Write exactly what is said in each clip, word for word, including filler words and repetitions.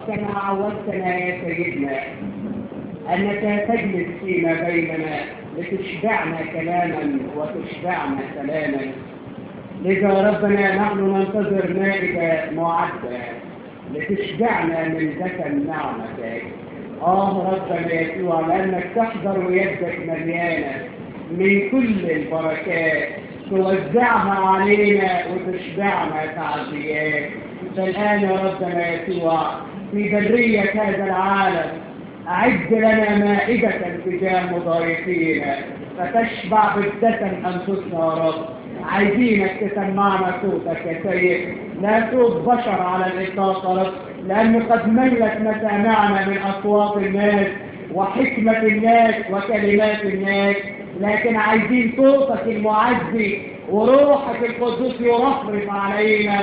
كما عودتنا يا سيدنا أنك تجلس فيما بيننا لتشبعنا كلاما وتشبعنا سلاما. لذا ربنا نحن ننتظر مائدة معدة لتشبعنا من دسم نعمتك. آه ربنا يسوع، لأنك تحضر ويدك مليانة من كل البركات توزعها علينا وتشبعنا تعزيات. فالآن يا ربنا يسوع في برية هذا العالم أعد لنا مائدة تجاه مضايقينا فتشبع بالدسم أنفسنا يا رب. عايزينك تسمعنا صوتك يا سيد، لا صوت بشر على الإطلاق يا رب، لأن قد ملت مسامعنا من أصوات الناس وحكمة الناس وكلمات الناس، لكن عايزين صوتك المعزي وروحك القدوس يرفرف علينا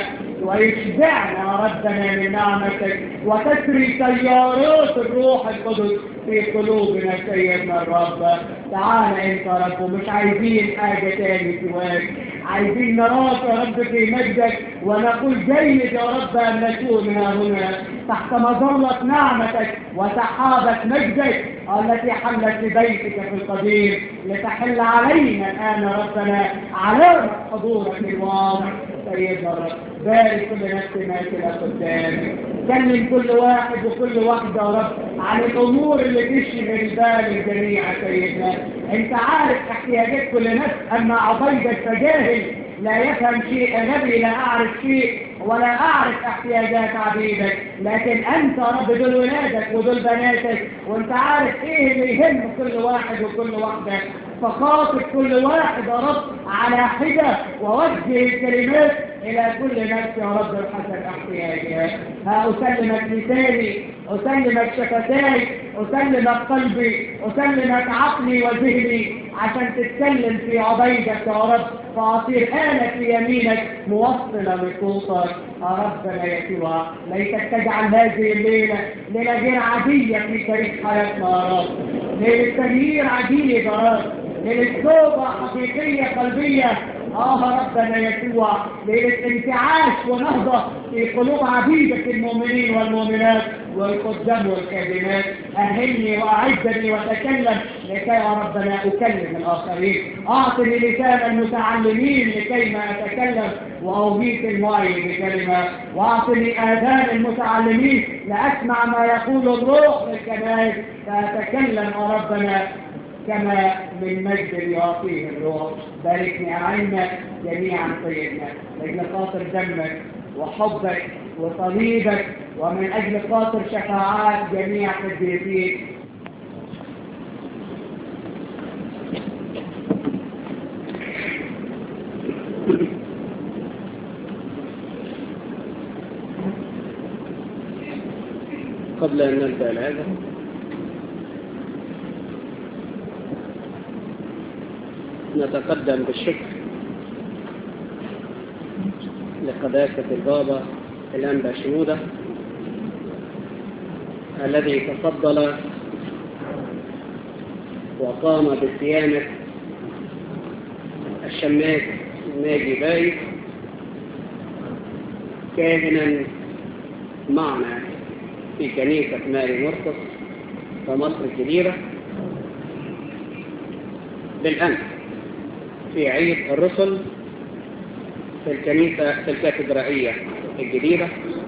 ويشبعنا يا ربنا من نعمتك وتسري تيارات الروح القدس في قلوبنا سيدنا الرب. تعال انت يا رب، ومش عايزين حاجة تاني سواك، عايزين نراك يا رب في مجدك ونقول جيد يا رب أن نكون هنا تحت مظلة نعمتك وسحابة مجدك التي حلت في بيتك في القديم لتحل علينا الآن يا ربنا علامة حضورك الواضح سيدنا الرب. بارك كل نفس ماكلة قدامك، كلم كل واحد وكل واحدة يا رب عن الأمور اللي تشغل بال الجميع سيدنا. انت عارف احتياجات كل نفس، أما عبيدك فجاهل لا يفهم شيء، غبي لا أعرف شيء ولا أعرف احتياجات عبيدك، لكن أنت يا رب دول ولادك ودول بناتك، وأنت عارف إيه اللي يهم كل واحد وكل واحدة، فخاطب كل واحد يا رب على حدة ووجه الكلمات إلى كل نفس يا رب بحسب احتياجها. ها أسلمك لساني، أسلمك شفتاي، أسلمك قلبي، أسلمك عقلي وذهني عشان تتكلم في عبيدك يا رب، فأصير آلة في يمينك موصلة لصوتك يا ربنا يسوع. ليتك تجعل هذه الليلة ليلة غير عادية في تاريخ حياتنا يا رب، ليلة تغيير عجيب يا رب، ليلة توبة حقيقية قلبية آه ربنا يسوع، ليلة انتعاش ونهضة في قلوب عبيدك المؤمنين والمؤمنات والخدام والخادمات. أهلني وأعدني وتكلم لكي يا ربنا أكلم الآخرين. أعطني لسان المتعلمين لكي ما أتكلم وأوهيك المعي بكلمة، وأعطني آذان المتعلمين لأسمع ما يقول الروح للكنائس فأتكلم يا ربنا كما من مجد يعطيه الروح. باركني أعنا جميعا سيدنا لأجل خاطر دمك وحبك وصليبك ومن أجل خاطر شفاعات جميع قديسيك. قبل أن نبدأ العظة نتقدم بالشكر لقداسة البابا الأنبا شنودة الذي تفضل وقام بصيانة الشماس ناجي باي كاهنا معنا في كنيسة ماري مرقس في مصر الكبيرة بالأمس في عيد الرسل في الكنيسة في الكاتدرائية الجديدة،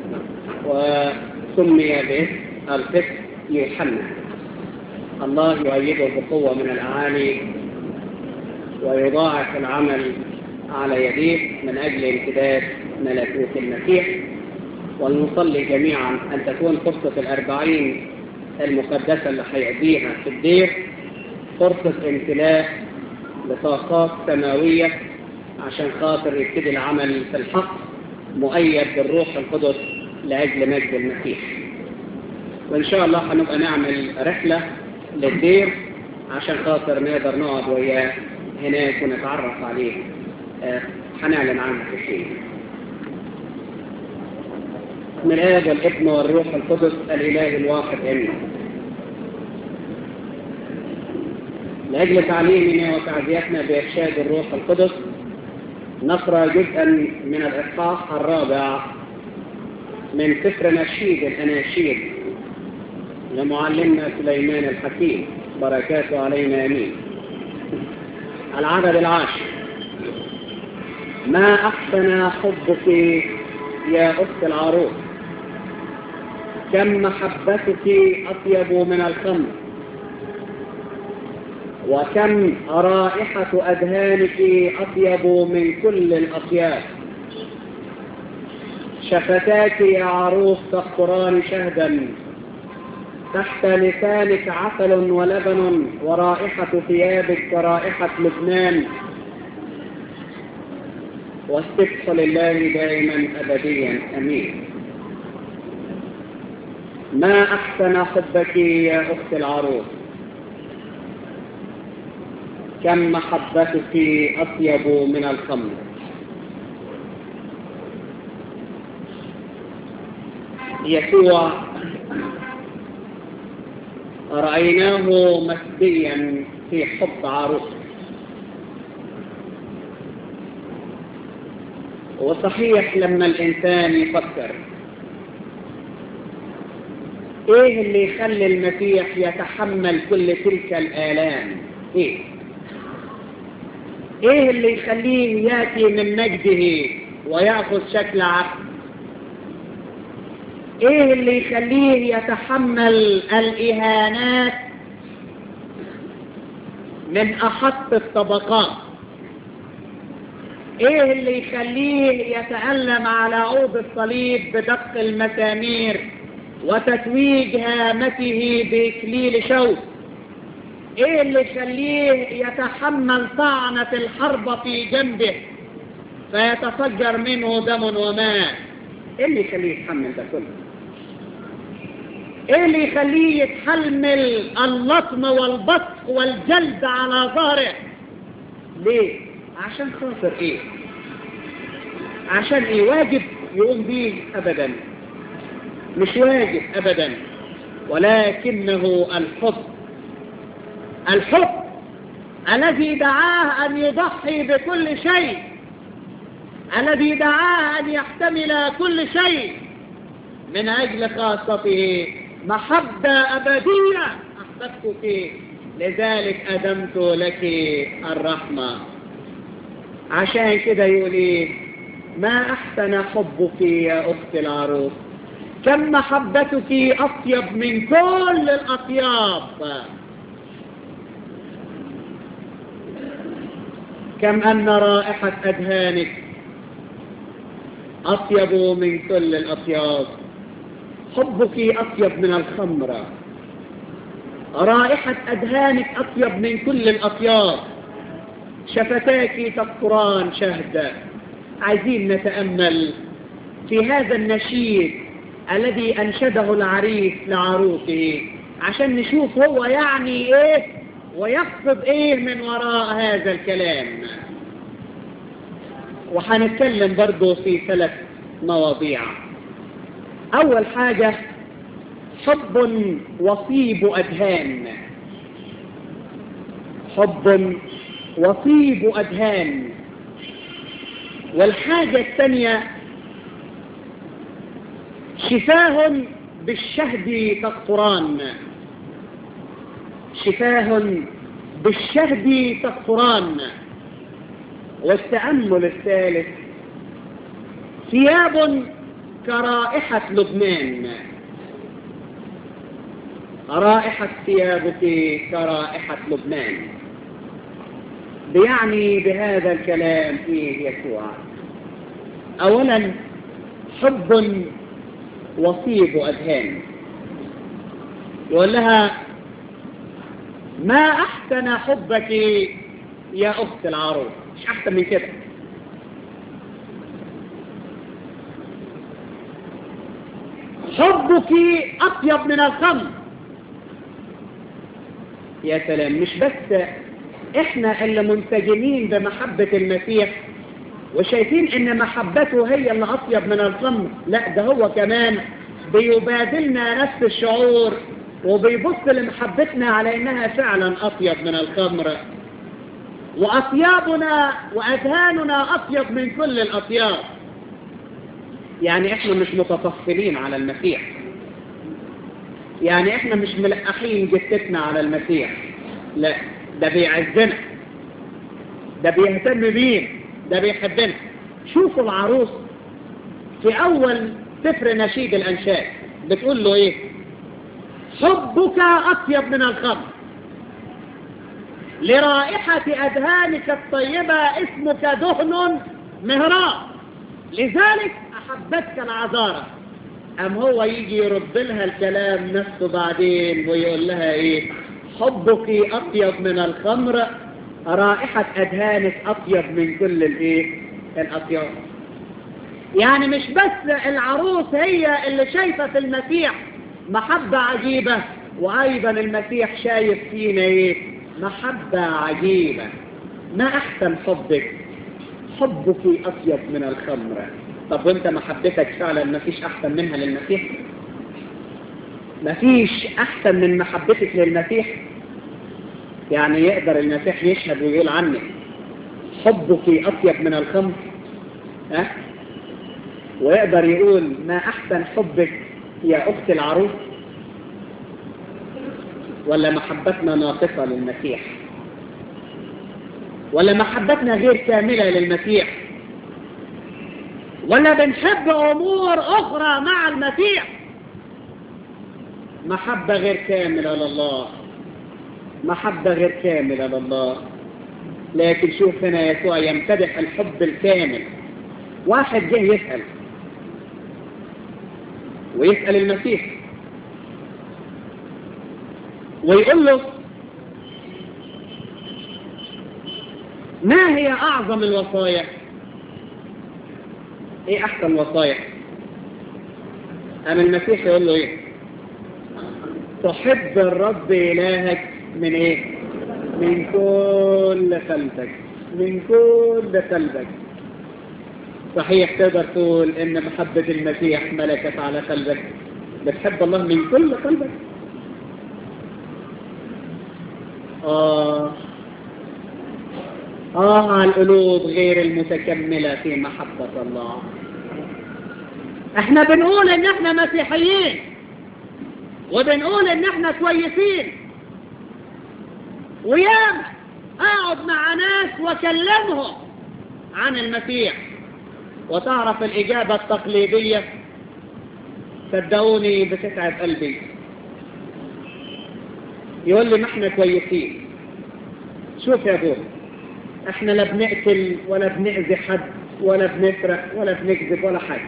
وسمي باسم القس يوحنا. الله يؤيده بقوة من الأعالي ويضاعف العمل على يديه من أجل امتداد ملكوت المسيح. ونصلي جميعا أن تكون فرصة الأربعين المقدسة اللي هيقضيها في الدير فرصة امتلاء بطاقات سماوية عشان خاطر يبتدي العمل في الحق مؤيد بالروح القدس لأجل مجد المسيح. وإن شاء الله هنبقى نعمل رحلة للدير عشان خاطر نقدر نقعد وياه هناك ونتعرف عليه. هنعلن عنه في الشيء. من الآب والابن والروح القدس الإله الواحد آمين. لأجل تعليمنا وتعزيتنا بإرشاد الروح القدس نقرأ جزءا من الإصحاح الرابع من سفر نشيد الأناشيد لمعلمنا سليمان الحكيم بركاته علينا امين. العدد العاشر: ما أحسن حبك يا أخت العروس، كم محبتك أطيب من الخمر، وكم رائحة أدهانك أطيب من كل الأطياب. شفتاك يا عروس تقطران شهدا، تحت لسانك عسل ولبن، ورائحة ثيابك كرائحة لبنان. والسبح لله دائما أبديا أمين. ما أحسن حبك يا أخت العروس، كم محبتك أطيب من الخمر. يسوع رأيناه مسبيا في حب عروس، وصحيح لما الإنسان يفكر إيه اللي يخلي المسيح يتحمل كل تلك الآلام، إيه إيه اللي يخليه يأتي من مجده ويأخذ شكل عبد، ايه اللي يخليه يتحمل الإهانات من أحط الطبقات، ايه اللي يخليه يتألم على عود الصليب بدق المسامير وتتويج هامته بإكليل شوك، ايه اللي يخليه يتحمل طعنة الحرب في جنبه فيتفجر منه دم وماء. ايه اللي يخليه يتحمل ده كله؟ ايه اللي يخليه يتحمل اللطم والبطق والجلد على ظهره؟ ليه؟ عشان خاطر ايه؟ عشان ايه؟ واجب يقوم به؟ ابدا، مش واجب ابدا، ولكنه الحب. الحب الذي دعاه ان يضحي بكل شيء، الذي دعاه ان يحتمل كل شيء من اجل خاصته. محبة أبدية أحببتك، لذلك أدمت لك الرحمة. عشان كده يقول ما أحسن حبك يا أخت العروس، كم محبتك أطيب من كل الأطياب. كم أن رائحة أدهانك أطيب من كل الأطياب. حبك أطيب من الخمر، رائحة أدهانك أطيب من كل الأطياب. شفتاك تقطران شهدا. عايزين نتأمل في هذا النشيد الذي أنشده العريس لعروسه عشان نشوف هو يعني إيه ويقصد إيه من وراء هذا الكلام. وحنتكلم برضو في ثلاث مواضيع. أول حاجة حب وطيب أدهان. حب وطيب أدهان. والحاجة الثانية شفاه بالشهد تقطران. شفاه بالشهد تقطران. والتأمل الثالث ثياب كرائحة لبنان. رائحة ثيابك كرائحة لبنان. بيعني بهذا الكلام فيه يسوع أولا حب وطيب أدهان. يقول لها ما أحسن حبك يا أخت العروس. مش أحسن من كده. حبك أطيب من الخمر. يا سلام. مش بس إحنا اللي منسجمين بمحبة المسيح وشايفين إن محبته هي اللي أطيب من الخمر، لا، ده هو كمان بيبادلنا نفس الشعور وبيبص لمحبتنا على إنها فعلا أطيب من الخمر. وأطيابنا وأذهاننا أطيب من كل الأطياب. يعني احنا مش متطفلين على المسيح، يعني احنا مش ملقحين جثتنا على المسيح، لا، ده بيعزنا، ده بيهتم بينا، ده بيحبنا. شوفوا العروس في اول سفر نشيد الانشاد بتقول له ايه؟ حبك اطيب من الخمر، لرائحة اذهانك الطيبة اسمك دهن مهراء، لذلك احبتك العذارى. ام هو يجي يرد لها الكلام نفسه بعدين ويقول لها ايه؟ حبك اطيب من الخمر، رائحة اذهانك اطيب من كل الايه؟ الاطياب. يعني مش بس العروس هي اللي شايفة في المسيح محبة عجيبة، وايضا المسيح شايف فينا ايه؟ محبة عجيبة. ما احسن حبك؟ حبك اطيب من الخمر. طب وانت محبتك فعلا ما فيش احسن منها للمسيح؟ ما فيش احسن من محبتك للمسيح؟ يعني يقدر المسيح يشهد ويقول عنك حبك اطيب من الخمر؟ ها؟ ويقدر يقول ما احسن حبك يا اخت العروس؟ ولا محبتنا ناقصة للمسيح؟ ولا محبتنا غير كاملة للمسيح؟ ولا بنحب امور اخرى مع المسيح؟ محبة غير كاملة لله، محبة غير كاملة لله. لكن شوف هنا يسوع يمتدح الحب الكامل. واحد جه يسأل ويسأل المسيح ويقول له ما هي اعظم الوصايا؟ ايه احسن وصايا؟ ام المسيح يقول له ايه؟ تحب الرب الهك من ايه؟ من كل قلبك، من كل قلبك. صحيح تقدر تقول ان محبة المسيح ملكت على قلبك، بتحب الله من كل قلبك. آه آه على القلوب غير المتكملة في محبة الله. احنا بنقول ان احنا مسيحيين وبنقول ان احنا كويسين، وياما اقعد مع ناس واكلمهم عن المسيح وتعرف الاجابة التقليدية، صدقوني بتتعب قلبي. يقول لي ما احنا كويسين. شوف يا ابوه، احنا لا بنقتل ولا بنأذي حد ولا بنسرق ولا بنكذب ولا حاجة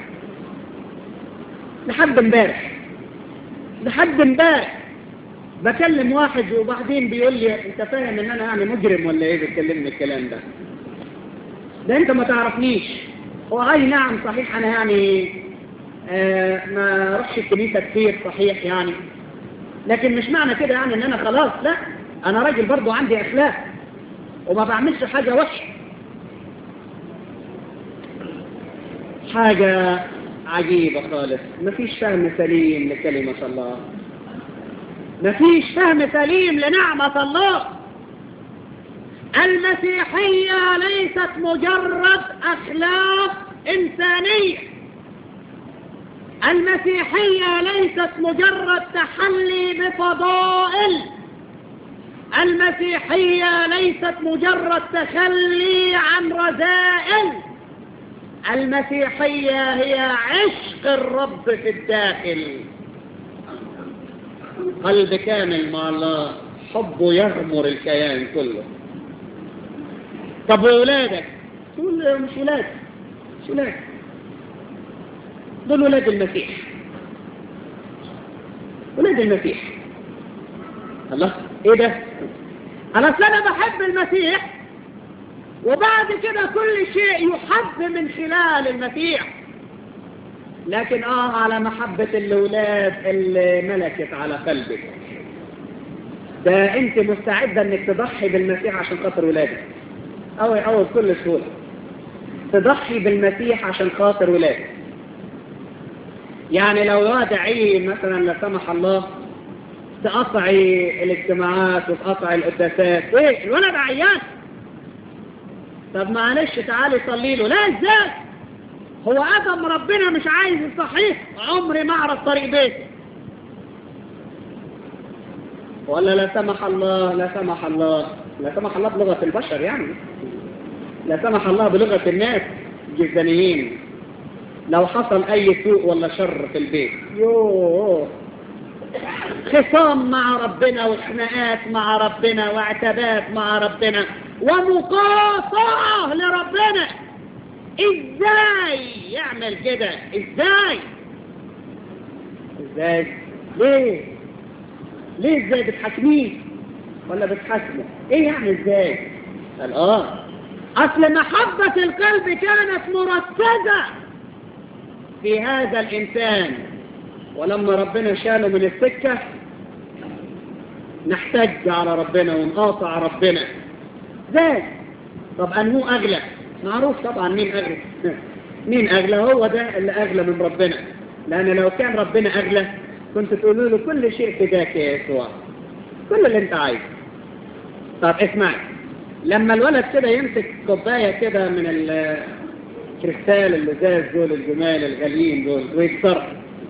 لحد امبارح. لحد امبارح بكلم واحد وبعدين بيقول لي انت فاهم ان انا يعني مجرم ولا ايه بتكلمني الكلام ده؟ ده انت ما تعرفنيش. هو اي نعم صحيح انا يعني آه ما اروحش الكنيسة كتير صحيح يعني، لكن مش معنى كده يعني ان انا خلاص، لا، انا راجل برضو عندي اخلاق وما بعملش حاجة وحشة. حاجة عجيبة خالص. مفيش فهم سليم لكلمة الله، مفيش فهم سليم لنعمة الله. المسيحية ليست مجرد أخلاق إنسانية، المسيحية ليست مجرد تحلي بفضائل، المسيحية ليست مجرد تخلي عن رذائل. المسيحية هي عشق الرب في الداخل، قلب كامل مع الله، حبه يغمر الكيان كله. طب وولادك؟ تقول مش ولاد، مش ولاد، دول ولاد المسيح، ولاد المسيح. الله، ايه ده؟ انا اصل انا بحب المسيح وبعد كده كل شيء يحب من خلال المسيح. لكن اه على محبة الأولاد اللي ملكت على قلبك، ده انت مستعدة انك تضحي بالمسيح عشان خاطر ولادك، او او بكل سهولة تضحي بالمسيح عشان خاطر ولادك. يعني لو وادعي مثلا لا سمح الله تقطعي الاجتماعات وتقطعي القداسات، ايه الولد عيان، طب معلش تعالي صلي له، لا ازاي؟ هو ادم ربنا مش عايز الصحيح عمري ما اعرف طريق بيته. ولا لا سمح الله لا سمح الله لا سمح الله بلغة البشر، يعني لا سمح الله بلغة الناس الجزانيين، لو حصل أي سوء ولا شر في البيت يوه خصام مع ربنا وخناقات مع ربنا وعتابات مع ربنا ومقاطعة لربنا. ازاي يعمل كده؟ ازاي ازاي ليه ليه ازاي بتحاكميه ولا بتحاكمه؟ ايه يعني ازاي؟ قال اه اصل محبة القلب كانت مركزة في هذا الانسان، ولما ربنا شاله من السكة نحتج على ربنا ونقاطع ربنا. ازاي؟ طب انه اغلى؟ معروف طبعا مين اغلى. مين اغلى؟ هو ده اللي اغلى من ربنا، لان لو كان ربنا اغلى كنت تقولوا له كل شيء فداك يا يسوع، كل اللي انت عايزه. طب اسمعي، لما الولد كده يمسك كوبايه كده من الكريستال اللزاز دول الجمال الغاليين دول ويكسرها،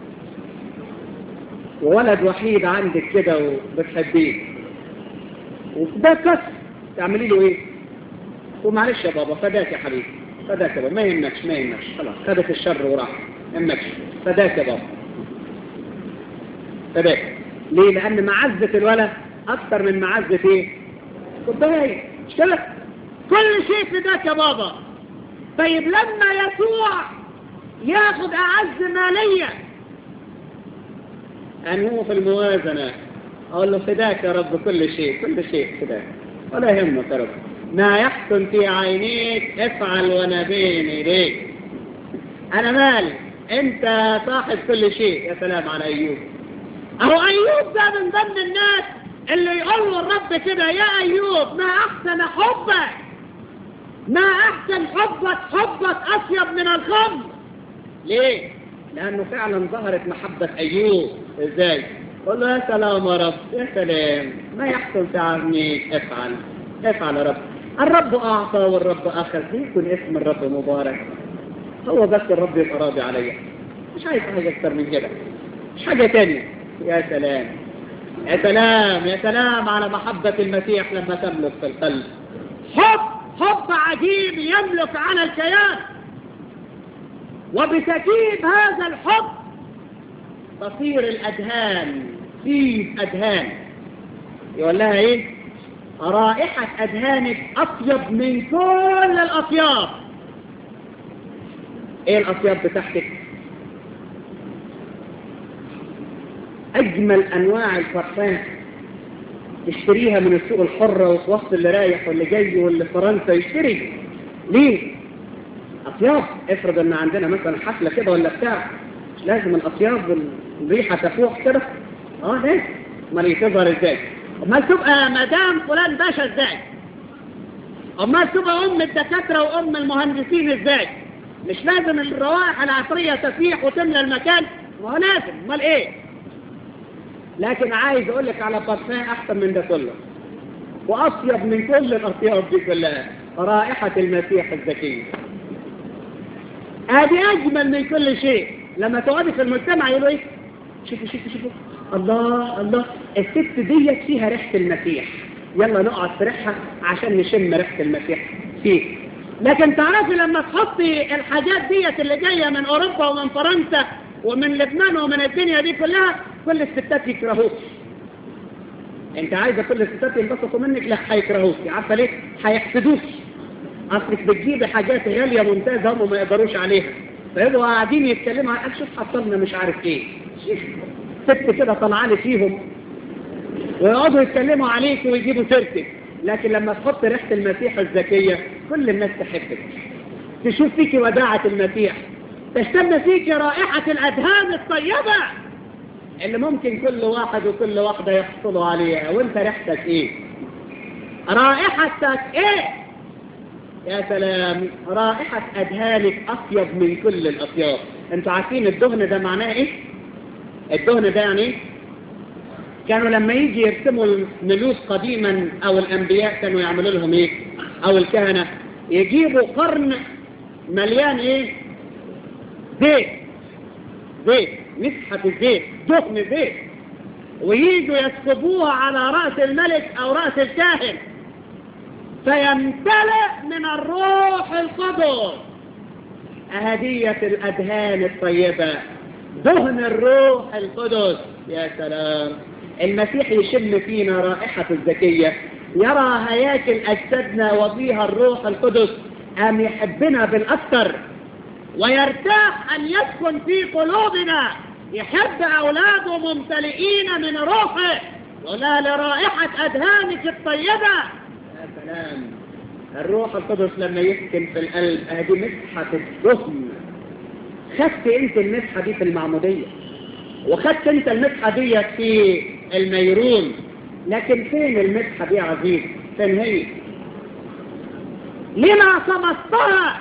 وولد وحيد عندك كده وبتحبيه وده كسر، تعملي له ايه؟ ومعلش يا بابا فداك يا حبيبي، فداك يا بابا، ما يهمكش ما يهمكش، خلاص خدت الشر وراح، ما يهمكش، فداك يا بابا فداك. ليه؟ لأن معزة الولد أكثر من معزة ايه؟ كوباية، مش كده؟ كل شيء فداك يا بابا. طيب لما يسوع ياخد أعز مالية أن هو في الموازنة أقول له فداك يا رب كل شيء، كل شيء فداك ولا يهمك يا رب، ما يحسن في عينيك افعل وانا بين يديك. انا مالي، انت صاحب كل شيء. يا سلام على ايوب. اهو ايوب ده من ضمن الناس اللي يقول له الرب كده يا ايوب ما احسن حبك، ما احسن حبك، حبك اطيب من الخمر. ليه؟ لانه فعلا ظهرت محبة ايوب. ازاي؟ قل له يا سلام يا رب، يا سلام، ما يحسن في عينيك افعل افعل يا رب. الرب أعطى والرب أخذ، يكون اسم الرب مبارك. هو بس الرب يبقى راضي عليا، مش عايز حاجة أكتر من كده، مش حاجة تانية. يا سلام يا سلام يا سلام على محبة المسيح لما تملك في القلب. حب حب عجيب يملك على الكيان، وبتكييف هذا الحب تصير الأذهان فيه أذهان. يقول لها إيه؟ رائحة أذهانك أطيب من كل الأطياب. إيه الأطياب بتاعتك؟ أجمل أنواع البرفان تشتريها من السوق الحرة وتوصل اللي رايح واللي جاي واللي فرنسا يشتري. ليه؟ أطياب. افرض أن عندنا مثلا حفلة كده ولا بتاع، مش لازم الأطياب الريحة تفوح كده؟ آه لازم. أمال يتظهر إزاي؟ أمال تبقى مدام فلان باشا إزاي؟ أمال تبقى أم الدكاترة وأم المهندسين إزاي؟ مش لازم الروائح العطرية تفيح وتملى المكان؟ ما هو لازم. أمال إيه؟ لكن عايز أقول لك على برفان أحسن من ده كله وأطيب من كل الأطياب دي كلها، رائحة المسيح الزكي. هذه أجمل من كل شيء. لما تقعدي في المجتمع يقولوا إيه؟ شوفوا شوفوا شوفوا الله الله، الست ديت فيها ريحة المسيح، يلا نقعد في ريحها عشان نشم ريحة المسيح فيه. لكن تعرفي لما تحطي الحاجات ديت اللي جاية من أوروبا ومن فرنسا ومن لبنان ومن الدنيا دي كلها، كل الستات يكرهوك. انت عايزة كل الستات ينبسطوا منك؟ لا، هيكرهوك. عارفة ليه؟ هيحسدوك. اصلك بتجيبي حاجات غالية ممتازة هم ما يقدروش عليها، فيبقوا قاعدين يتكلموا عن شوف حصلنا مش عارف ايه، ست كده طلعالي فيهم ويقعدوا يتكلموا عليك ويجيبوا سيرتك. لكن لما تحط ريحة المسيح الزكية كل الناس تحبك، تشوف فيك وداعة المسيح، تشتم فيك رائحة الأذهان الطيبة اللي ممكن كل واحد وكل واحدة يحصلوا عليها. وانت ريحتك ايه؟ رائحتك ايه؟ يا سلام، رائحة أذهانك أطيب من كل الأطياب. انتوا عارفين الدهن ده معناه ايه؟ الدهن ده يعني ايه؟ كانوا لما يجي يرسموا الملوك قديما او الانبياء كانوا يعملوا لهم ايه؟ او الكهنة يجيبوا قرن مليان ايه؟ زيت زيت مسحة الزيت، دهن زيت، وييجوا يسكبوها على رأس الملك أو رأس الكاهن فيمتلئ من الروح القدس. هدية الأدهان الطيبة، دهن الروح القدس. يا سلام، المسيح يشم فينا رائحة الزكية، يرى هياكل أجسادنا وفيها الروح القدس، أم يحبنا بالأكثر ويرتاح أن يسكن في قلوبنا، يحب أولاده ممتلئين من روحه ولا لرائحة أدهانك الطيبة. يا سلام، الروح القدس لما يسكن في القلب، هذه مسحة الدهن. خدت انت المسحة دي في المعمودية، وخدت انت المسحة دي في الميرون، لكن فين المسحة دي يا عزيز؟ فين هي؟ لما صمتها؟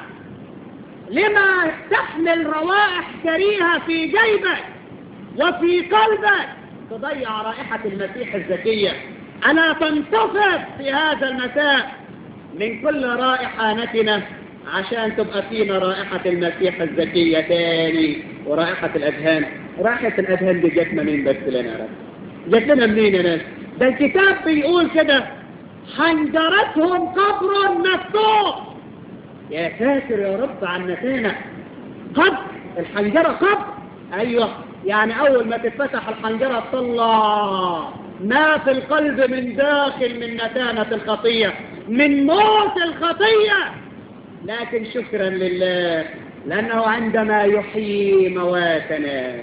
لما تحمل روائح كريهة في جيبك وفي قلبك تضيع رائحة المسيح الزكية؟ ألا تنتصف في هذا المساء من كل رائحة نتنة عشان تبقى فينا رائحة المسيح الزكية تاني، ورائحة الأدهان. رائحة الأدهان دي جت منين بس لنا يا رب؟ جت لنا منين يا ناس؟ ده الكتاب بيقول كده: حنجرتهم قبر مفتوح. يا ساتر يا رب عن نتانة، قبر، الحنجرة قبر. أيوة، يعني أول ما تتفتح الحنجرة تطلع ما في القلب من داخل من نتانة الخطية، من موت الخطية. لكن شكرا لله لأنه عندما يحيي مواتنا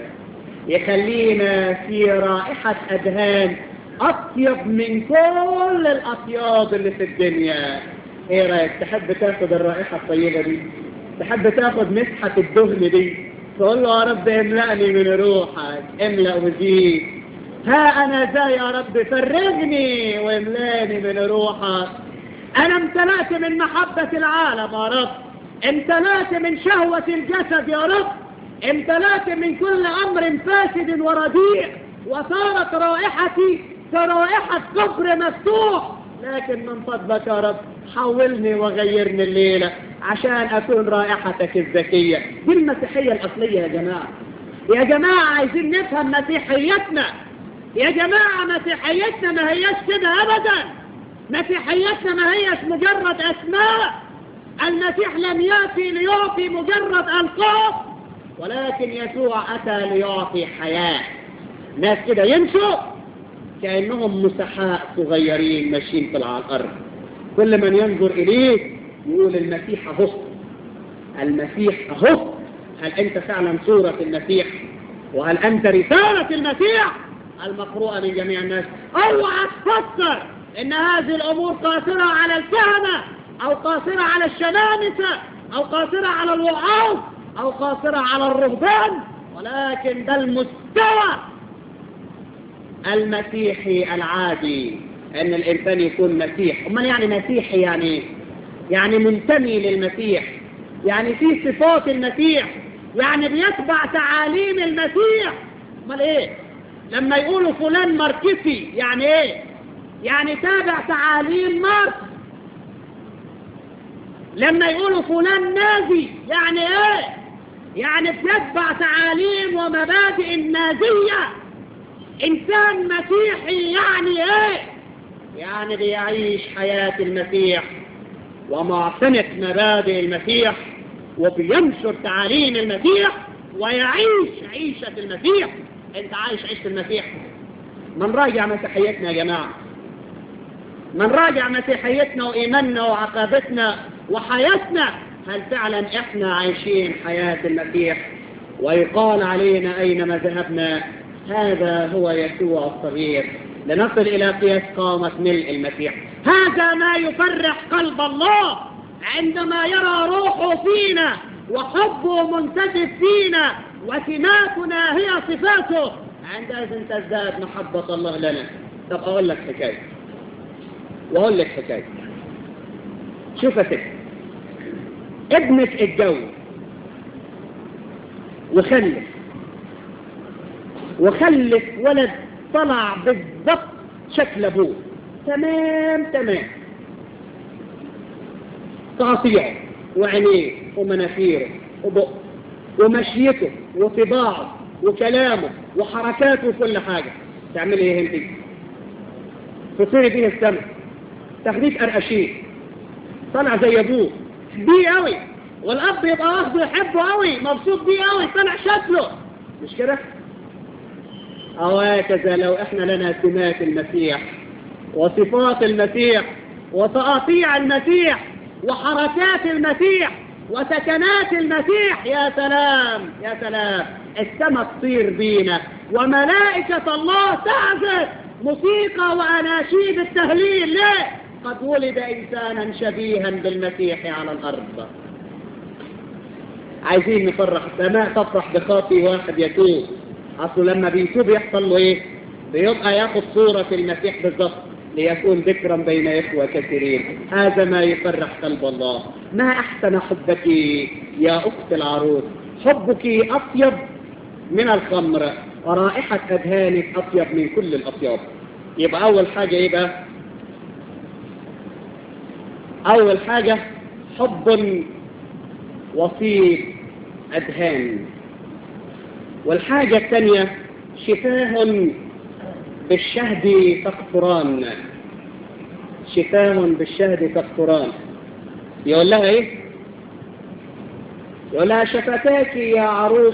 يخلينا في رائحة أدهان أطيب من كل الأطياب اللي في الدنيا. ايه رأيك؟ تحب تاخد الرائحة الطيبة دي؟ تحب تاخد مسحة الدهن دي؟ تقول له: يا رب املأني من روحك، املأ وزيد. ها أنا ذا يا رب، فرغني واملأني من روحك. أنا امتلأت من محبة العالم يا رب، امتلأت من شهوة الجسد يا رب، امتلأت من كل أمر فاسد ورديء، وصارت رائحتي كرائحة قبر مفتوح. لكن من فضلك يا رب حولني وغيرني الليلة عشان أكون رائحتك الزكية. دي المسيحية الأصلية يا جماعة. يا جماعة عايزين نفهم مسيحيتنا. يا جماعة مسيحيتنا ما هيش كده أبدا. مسيحيتنا ما هيش مجرد أسماء. المسيح لم يأتي ليعطي مجرد ألقاب، ولكن يسوع أتى ليعطي حياة. ناس كده يمشوا كأنهم مسحاء صغيرين ماشيين في الأرض، كل من ينظر إليه يقول: المسيح أهو، المسيح أهو. هل أنت فعلا صورة المسيح؟ وهل أنت رسالة المسيح المقروءة من جميع الناس؟ اوعى تفكر إن هذه الأمور قاصرة على الكهنة، أو قاصرة على الشمامسة، أو قاصرة على الوعاظ، أو قاصرة على الرهبان، ولكن ده المستوى المسيحي العادي، أن الإنسان يكون مسيح. أمال يعني مسيحي يعني يعني منتمي للمسيح، يعني في صفات المسيح، يعني بيتبع تعاليم المسيح. أمال إيه؟ لما يقولوا فلان ماركسي يعني إيه؟ يعني تابع تعاليم ماركس. لما يقولوا فلان نازي يعني إيه؟ يعني بيتبع تعاليم ومبادئ النازية. إنسان مسيحي يعني إيه؟ يعني بيعيش حياة المسيح ومعتنق مبادئ المسيح وبينشر تعاليم المسيح ويعيش عيشة المسيح. أنت عايش عيشة المسيح؟ من راجع مسيحيتنا يا جماعة، من راجع مسيحيتنا وإيماننا وعقيدتنا وحياتنا، هل فعلا إحنا عايشين حياة المسيح؟ ويقال علينا أينما ذهبنا: هذا هو يسوع الصغير، لنصل إلى قياس قامة ملء المسيح. هذا ما يفرح قلب الله عندما يرى روحه فينا وحبه منتجب فينا وسماتنا هي صفاته، عندئذ تزداد محبة الله لنا. طب أقول لك حكاية وأقول لك حكاية. شوف يا ست، ابنك اتجوز وخلف وخلف ولد طلع بالضبط شكل ابوه، تمام تمام، تعطيه وعينيه ومناخيره وبقه ومشيته وطباعه وكلامه وحركاته وكل حاجة، تعمل ايه انت؟ تصيري بيه السماء، تاخديه قرقشيه، طلع زي ابوه بيه قوي، والاب يبقى واخده يحبه قوي، مبسوط بيه قوي، طلع شكله، مش كده؟ او هكذا لو احنا لنا سمات المسيح وصفات المسيح وتقاطيع المسيح وحركات المسيح وسكنات المسيح، يا سلام يا سلام، السماء تطير بينا وملائكة الله تعزف موسيقى وأناشيد التهليل. ليه؟ قد ولد إنسانا شبيها بالمسيح على الأرض. عايزين نفرح السماء، تفرح بخاطي واحد يتوب. أصله لما بيتوب يحصل له إيه؟ بيبقى ياخد صورة المسيح بالضبط ليكون ذكرا بين إخوة كثيرين. هذا ما يفرح قلب الله. ما أحسن حبك يا أخت العروس، حبك أطيب من الخمر ورائحة أذهانك أطيب من كل الأطياب. يبقى أول حاجة يبقى أول حاجة حب وطيب أذهان. والحاجة الثانية شفاه بالشهد تقطران، شفاه بالشهد تقطران. يقول لها ايه؟ يقول لها شفتاك يا عروس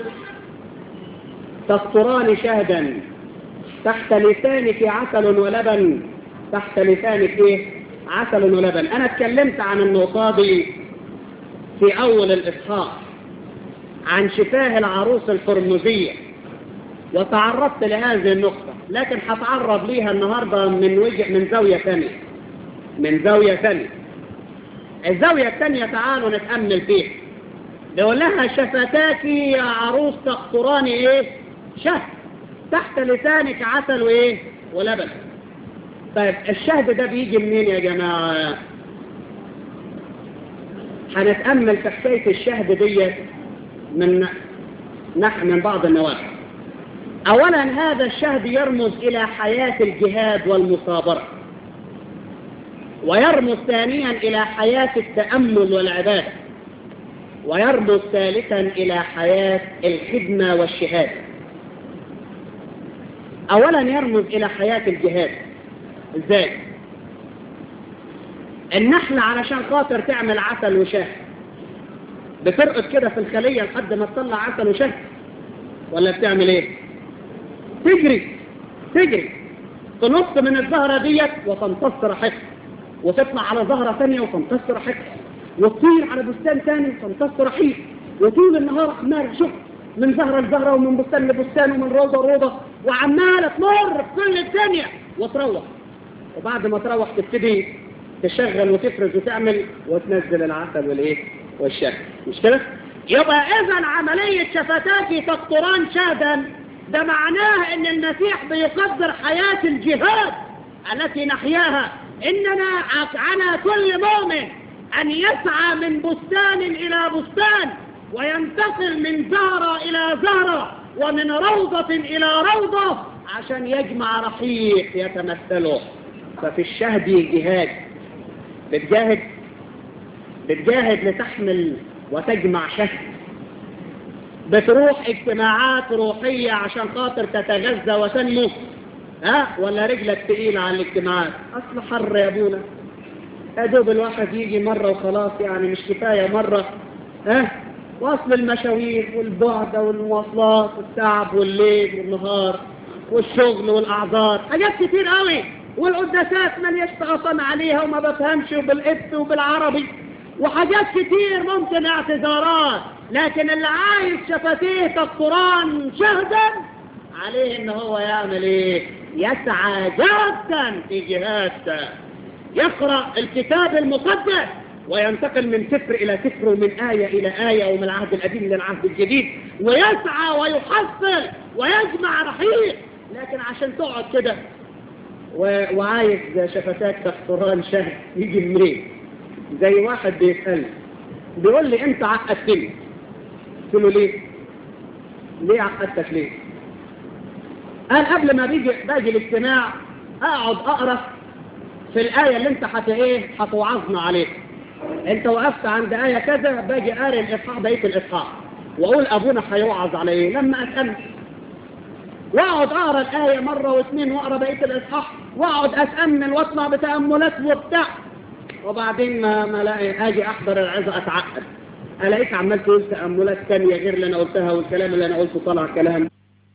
تقطران شهدا، تحت لسانك عسل ولبن، تحت لسانك ايه؟ عسل ولبن. انا اتكلمت عن النقطة دي في اول الاصحاح عن شفاه العروس القرمزية وتعرضت لهذه النقطة، لكن هتعرض ليها النهاردة من وجه من زاوية ثانية، من زاوية ثانية. الزاوية الثانية تعالوا نتأمل فيها. بيقول لها شفتاك يا عروس تقطران ايه؟ شهد، تحت لسانك عسل وايه؟ ولبن. طيب الشهد ده بيجي منين يا جماعة؟ هنتأمل في حكاية الشهد دي من نحن من بعض النواحي. أولا هذا الشهد يرمز إلى حياة الجهاد والمصابرة، ويرمز ثانيا إلى حياة التأمل والعبادة، ويرمز ثالثا إلى حياة الخدمة والشهادة. أولا يرمز إلى حياة الجهاد. إزاي؟ النحلة علشان خاطر تعمل عسل وشهد بترقد كده في الخلية لحد ما تطلع عسل وشهد، ولا بتعمل ايه؟ تجري تجري تنط من الزهرة ديت وتمتص ريحتها، وتطلع على زهرة ثانية وتمتص ريحتها، وتطير على بستان ثاني وتمتص ريحتها، وطول النهار عمالة شغل من زهرة لزهرة ومن بستان لبستان ومن روضة لروضة، وعمالة تمر في كل الدنيا وتروح. وبعد ما تروح تبتدي تشغل وتفرز وتعمل وتنزل العسل والايه؟ والشهد، مش كده؟ يبقى اذا عملية شفتاك تقطران شهدا ده معناه ان المسيح بيقدر حياة الجهاد التي نحياها. اننا على كل مؤمن ان يسعى من بستان الى بستان، وينتقل من زهرة الى زهرة ومن روضة الى روضة عشان يجمع رحيق يتمثله. ففي الشهد جهاد، بتجاهد بتجاهد لتحمل وتجمع شهد، بتروح اجتماعات روحية عشان خاطر تتغذى وتنمو، ها؟ ولا رجلك تقيلة على الاجتماعات؟ اصل حر يا ابونا، ادوب الواحد يجي مرة وخلاص، يعني مش كفاية مرة، ها؟ واصل المشاوير والبعد والمواصلات والتعب والليل والنهار والشغل والاعذار، حاجات كتير قوي، والقداسات من يشتغل عليها وما بفهمش، وبالقبط وبالعربي وحاجات كتير ممكن اعتذارات. لكن اللي عايز شفتيه تقطران شهدا عليه ان هو يعمل ايه؟ يسعى جادا في جهاد، يقرأ الكتاب المقدس وينتقل من سفر الى سفر ومن آية الى آية ومن العهد القديم للعهد الجديد، ويسعى ويحصل ويجمع رحيق. لكن عشان تقعد كده وعايز شفتاك تقطران شهد يجي منين؟ زي واحد بيسألني بيقول لي انت عقدتني. قلت له ليه؟ ليه عقدتك ليه؟ قال قبل ما بيجي باجي الاجتماع اقعد اقرا في الآية اللي انت حتى ايه هتوعظنا عليها. انت وقفت عند آية كذا، باجي قاري الاصحاح بقية الاصحاح، واقول ابونا هيوعظ على ايه لما اتأمل، واقعد اقرا الايه مره واثنين واقرا بقيه الاصحاح واقعد اتامل واطلع بتاملات وبتاع، وبعدين ما ما الاقي اجي احضر العظه اتعقد الاقيك عمال تقول تاملات ثانيه غير اللي انا قلتها، والكلام اللي انا قلته طلع كلام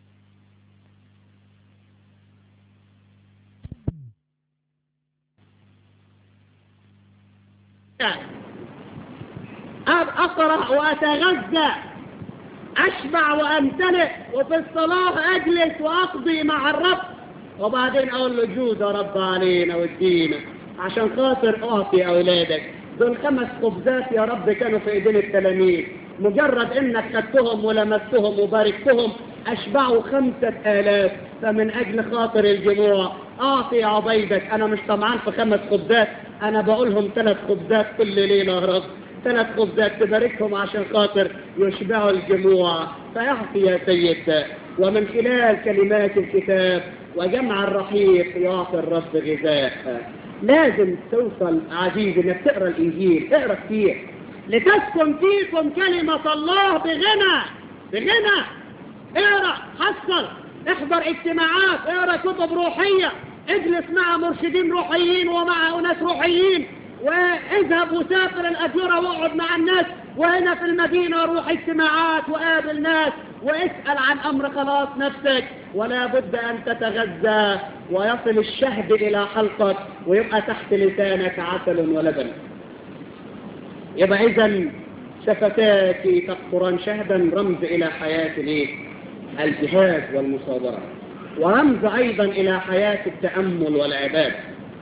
اقرا واتغذى اشبع وامتلئ، وفي الصلاه اجلس واقضي مع الرب، وبعدين اقول له جود يا رب علينا وادينا عشان خاطر اعطي اولادك. دول خمس خبزات يا رب كانوا في ايدين التلاميذ، مجرد انك خدتهم ولمستهم وباركتهم اشبعوا خمسة الاف، فمن اجل خاطر الجموع اعطي عبيدك. انا مش طمعان في خمس خبزات، انا بقولهم ثلاث خبزات كل ليلة يا رب، ثلاث خبزات تباركهم عشان خاطر يشبعوا الجموع، فاعطي يا سيد. ومن خلال كلمات الكتاب وجمع الرحيق يعطي الرب غذاء. لازم توصل عزيزي انك تقرا الانجيل، اقرا كتير لتسكن فيكم كلمة الله بغنى بغنى. اقرا، حصل، احضر اجتماعات، اقرا كتب روحية، اجلس مع مرشدين روحيين ومع اناس روحيين، واذهب وسافر الأديرة واقعد مع الناس، وهنا في المدينة روح اجتماعات وقابل ناس واسأل عن أمر خلاص نفسك. ولا بد أن تتغذى ويصل الشهد إلى حلقك ويبقى تحت لسانك عسل ولبن. يبقى إذن شفتاك تقطران شهدا رمز إلى حياة الجهاد والمصابرة، ورمز أيضا إلى حياة التأمل والعبادة.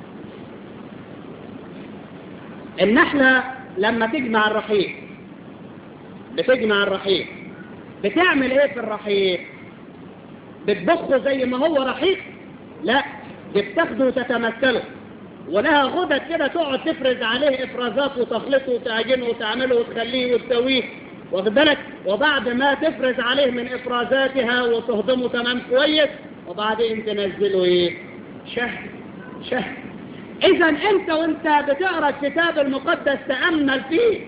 النحلة لما تجمع الرحيق بتجمع الرحيق بتعمل ايه في الرحيق؟ بتبخه زي ما هو رحيق؟ لا، بتاخده وتتمثله، ولها غدد كده تقعد تفرز عليه افرازات وتخلطه وتعجنه وتعمله وتخليه وتسويه، واخد بالك؟ وبعد ما تفرز عليه من افرازاتها وتهضمه تمام كويس، وبعدين تنزله ايه؟ شهد شهد. اذا انت وانت بتقرا الكتاب المقدس تأمل فيه،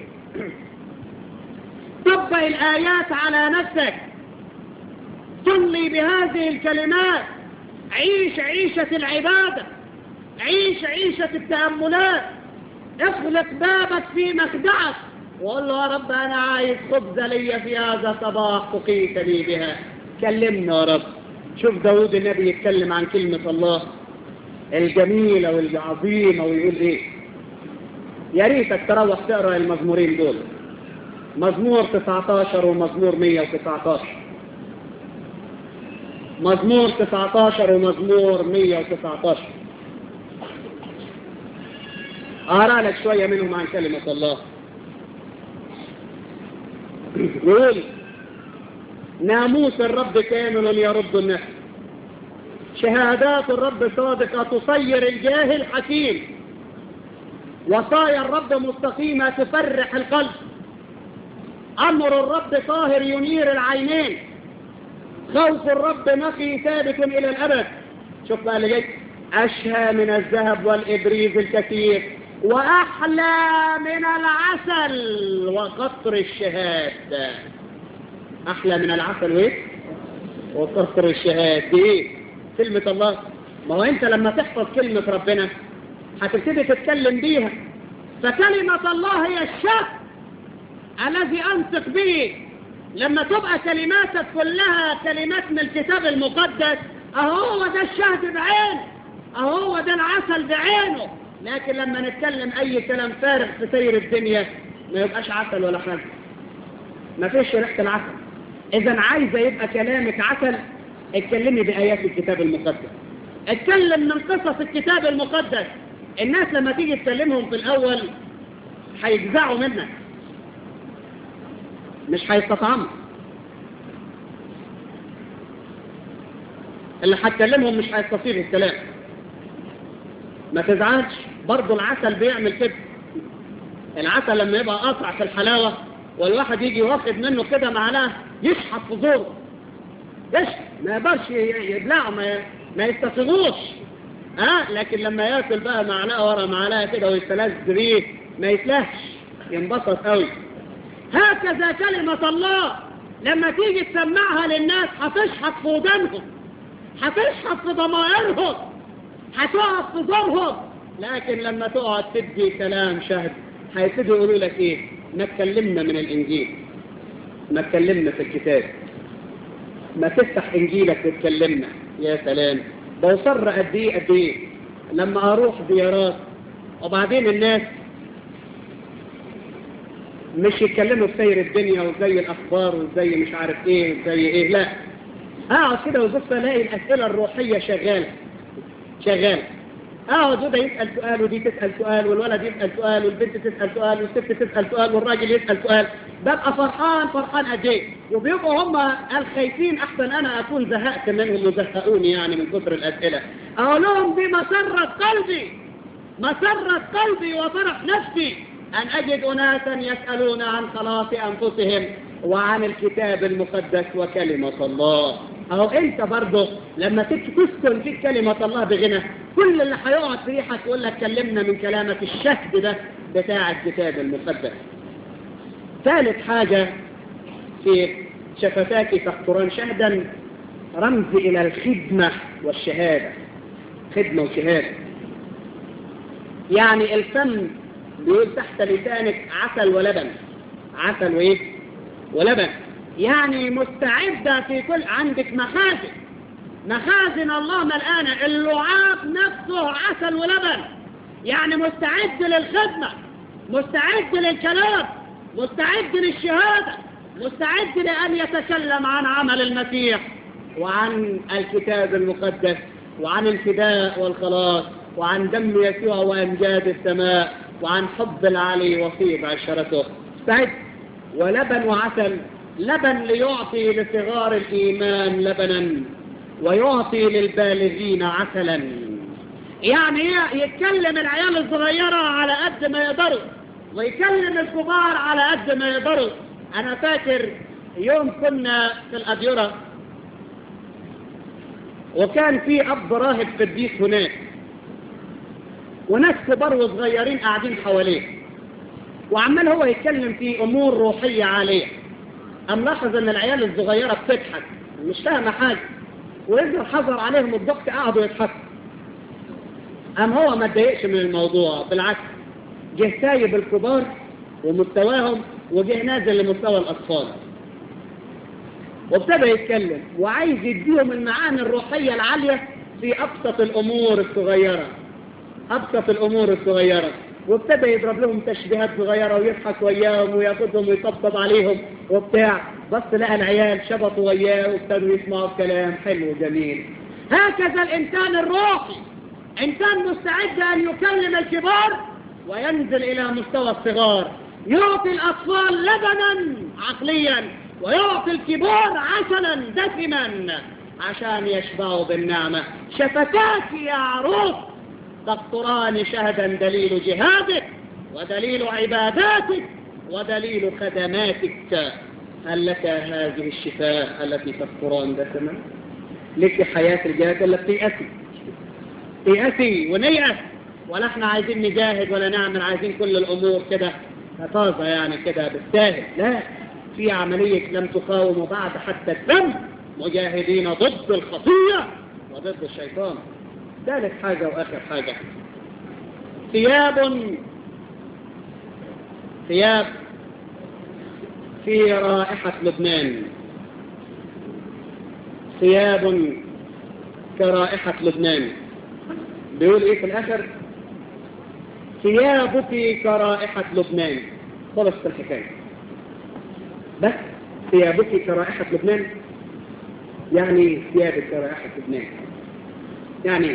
طبق الآيات على نفسك، صلي بهذه الكلمات، عيش عيشة العبادة، عيش عيشة التأملات، اخلق بابك في مخدعك وقول له يا رب أنا عايز خبزة لي في هذا الصباح تقيت لي بها. كلمنا يا رب. شوف داود النبي يتكلم عن كلمة الله الجميلة والعظيمة ويقول ايه. يا ريتك تروح تقرأ المزمورين دول، مزمور تسعة عشر ومزمور مية وتسعة عشر، مزمور تسعة عشر ومزمور مية وتسعة عشر. أقرأ لك شوية منهم عن كلمة الله. يقول ناموس الرب كامل يرد النفس، شهادات الرب صادقة تصير الجاهل حكيم، وصايا الرب مستقيمة تفرح القلب، أمر الرب طاهر ينير العينين، خوف الرب نقي ثابت إلى الأبد. شوف بقى اللي جاي، أشهى من الذهب والإبريز الكثير، وأحلى من العسل وقطر الشهاد. أحلى من العسل وإيه؟ وقطر الشهاد. دي إيه؟ كلمة الله. ما هو أنت لما تحفظ كلمة ربنا هتبتدي تتكلم بيها، فكلمة الله هي الشهد الذي أنطق به. لما تبقى كلماتك كلها كلمات من الكتاب المقدس، أهو ده الشهد بعينه، أهو ده العسل بعينه. لكن لما نتكلم أي كلام فارغ في سير الدنيا ما يبقاش عسل ولا حاجة، ما فيش ريحة العسل. إذا عايزة يبقى كلامك عسل، اتكلمي بآيات الكتاب المقدس، اتكلم من قصص الكتاب المقدس. الناس لما تيجي تكلمهم في الأول هيجزعوا منك، مش هيستطعموا. اللي هتكلمهم مش هيستطيع الكلام. ما تزعلش، برضو العسل بيعمل كده. العسل لما يبقى قاطع في الحلاوة والواحد يجي واخد منه كده معلقة يشحط في زوره، يشحط ما يقدرش يبلعه، ما, ما يستفيغوش. ها؟ لكن لما ياكل بقى معلقة ورا معلقة كده ويستلذ بيه ما يتلهش، ينبسط قوي. هكذا كلمة الله لما تيجي تسمعها للناس هتشحط في ودانهم، هتشحط في ضمائرهم، هتقف في زورهم. لكن لما تقعد تدي كلام شهد هيبتدوا يقولوا لك ايه؟ ما تكلمنا من الانجيل، ما تكلمنا في الكتاب، ما تفتح انجيلك وتكلمنا. يا سلام، بوصر قد ايه قد ايه لما اروح زيارات وبعدين الناس مش يتكلموا في سير الدنيا وزي الاخبار وزي مش عارف ايه وزي ايه، لا اقعد كده وبص الاقي الاسئله الروحيه شغاله شغاله. اقعد وده يسال سؤال ودي تسال سؤال والولد يسال سؤال والبنت تسال سؤال والست تسال سؤال والراجل يسال سؤال. ببقى فرحان فرحان قد ايه. وبيبقوا هم الخايفين احسن انا اكون زهقت منهم وزهقوني يعني من كثر الاسئله. اقول لهم دي مسره قلبي، مسره قلبي وفرح نفسي ان اجد اناسا يسالون عن خلاص انفسهم وعن الكتاب المقدس وكلمه الله. أو أنت برضه لما تسكن في كلمة الله بغنى كل اللي هيقعد في ريحك يقول لك كلمنا من كلامك الشهد ده بتاع الكتاب المقدس. ثالث حاجة في شفتاك تقطران شهدا رمز إلى الخدمة والشهادة. خدمة وشهادة يعني الفم بيقول تحت لسانك عسل ولبن، عسل وإيه؟ ولبن، يعني مستعدة في كل عندك مخازن، مخازن الله ملآنة، اللعاب نفسه عسل ولبن، يعني مستعد للخدمة، مستعد للكلام، مستعد للشهادة، مستعد لأن يتكلم عن عمل المسيح وعن الكتاب المقدس وعن الفداء والخلاص وعن دم يسوع وأمجاد السماء وعن حب العلي وطيب عشرته. مستعد. ولبن وعسل، لبن ليعطي لصغار الإيمان لبنا ويعطي للبالغين عسلا. يعني يتكلم العيال الصغيرة على قد ما يقدروا ويكلم الكبار على قد ما يقدروا. أنا فاكر يوم كنا في الأديرة وكان في أب راهب قديس هناك وناس كبار وصغيرين قاعدين حواليه وعمال هو يتكلم في أمور روحية عالية. أم لاحظ أن العيال الصغيرة بتضحك مش فاهمة حاجة وإذا حضر عليهم الضغط قعدوا يضحكوا. أم هو ما اتضايقش من الموضوع، بالعكس جه سايب الكبار ومستواهم وجه نازل لمستوى الأطفال وابتدى يتكلم وعايز يديهم المعاني الروحية العالية في أبسط الأمور الصغيرة، أبسط الأمور الصغيرة. وابتدى يضرب لهم تشبيهات صغيرة ويضحك وياهم وياخدهم ويطبطب عليهم وبتاع. بس لقى العيال شبطوا وياه وابتدوا يسمعوا كلام حلو جميل. هكذا الإنسان الروحي، إنسان مستعد أن يكلم الكبار وينزل إلى مستوى الصغار، يعطي الأطفال لبنا عقليا ويعطي الكبار عسلا دسما عشان يشبعوا بالنعمة. شفتاك يا عروس تقطران شهدا دليل جهادك ودليل عباداتك ودليل خدماتك. هل لك هذه الشفاء التي تقطران دسما؟ لك حياة الجهاد ولا بتيأتي؟ تيأتي ونيأت ولا احنا عايزين نجاهد ولا نعمل، عايزين كل الأمور كده طازة يعني كده بالساهل. لا، في عملية لم تقاوموا بعد حتى الدم، مجاهدين ضد الخطية وضد الشيطان. ثالث حاجة وآخر حاجة، ثياب ثياب في رائحة لبنان، ثياب كرائحة لبنان. بيقول ايه في الآخر؟ ثيابك كرائحة لبنان. خلص الحكاية بس. ثيابك كرائحة لبنان يعني ثيابك كرائحة لبنان يعني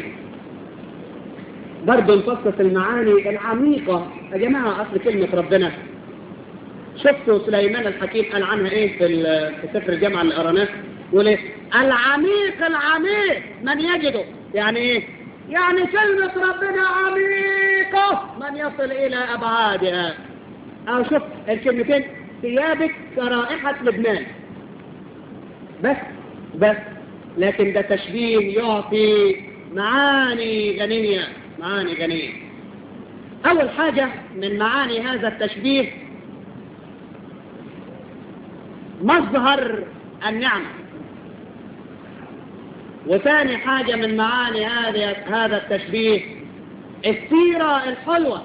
برضه نفصص المعاني العميقة يا جماعة. أصل كلمة ربنا شفتوا سليمان الحكيم قال عنها ايه في سفر الجامعة اللي قرناه؟ يقول ايه؟ العميق العميق من يجده. يعني ايه؟ يعني كلمة ربنا عميقة من يصل إلى أبعادها. أو شوف الكلمتين، ثيابك كرائحة لبنان بس بس لكن ده تشبيه يعطي معاني غنية، معاني غنية. أول حاجة من معاني هذا التشبيه مظهر النعمة. وثاني حاجة من معاني هذا التشبيه السيرة الحلوة.